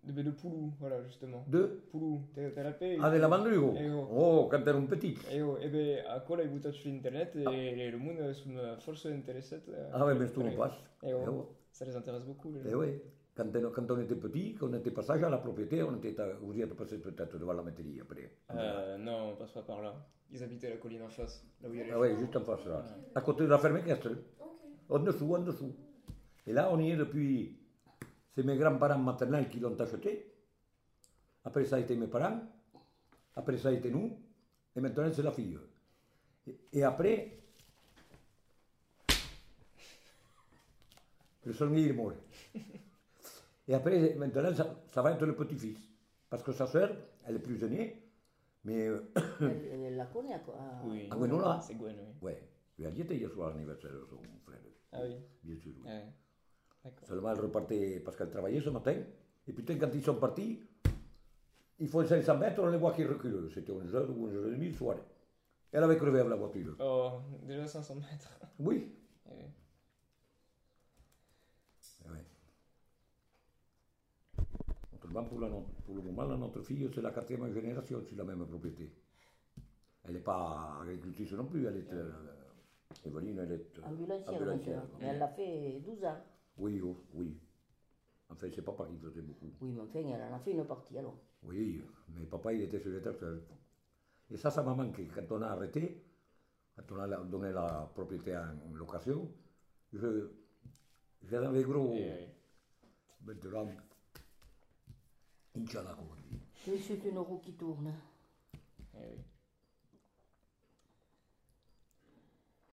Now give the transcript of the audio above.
De Poulou, voilà, justement. De? Poulou, t'as la paix. Ah, de la Mandrigo? Eh oh. Oh, quand eren petit. E ben, a quella hai buttato su internet et le monde sont force intéressés. Ah ouais, mais je tourne pas. Et oh, oh. ça les intéresse beaucoup. Eh oui. Quand on était petit, quand on était passage à la propriété, on était vous y êtes passé peut-être devant la métairie après. Non, on passe pas par là. Ils habitaient la colline en face, là où il y a les Ah oui, juste en face là. À côté de la ferme équestre. En dessous, en dessous. Et là, on y est depuis. C'est mes grands-parents maternels qui l'ont acheté. Après, ça a été mes parents. Après, ça a été nous. Et maintenant, c'est la fille. Et après. Le son il est mort. Et après, maintenant, ça va être le petit-fils. Parce que sa sœur, elle est plus aînée. Mais. Elle la connaît, quoi. Oui. Ah, Gwen, là? C'est Gwen, oui. Ouais. Lui a dit hier soir l'anniversaire de son frère. Ah oui. Bien sûr. Oui. Ouais. D'accord. Seulement, elle repartait parce qu'elle travaillait ce matin. Et putain, quand ils sont partis, il faut 500 mètres, on les voit qui reculent. C'était 11h ou 11h30 le soir. Elle avait crevé avec la voiture. Oh, déjà 500 mètres. Oui. Eh oui. Ouais. Autrement, pour le moment, notre fille, c'est la 4e génération sur la même propriété. Elle n'est pas agricultrice non plus, elle est. Evelyne, elle est. Ambulancière, maintenant. Mais elle l'a fait 12 ans. Oui, oh, oui. Enfin, c'est papa qui faisait beaucoup. Oui, mais enfin, elle en a fait une partie alors. Oui, mais papa, il était sur les tracteurs. Et ça m'a manqué. Quand on a arrêté, quand on a donné la propriété en location, j'avais gros. Maintenant, Inch'Allah, comme on dit. Oui, c'est une roue qui tourne. Eh oui.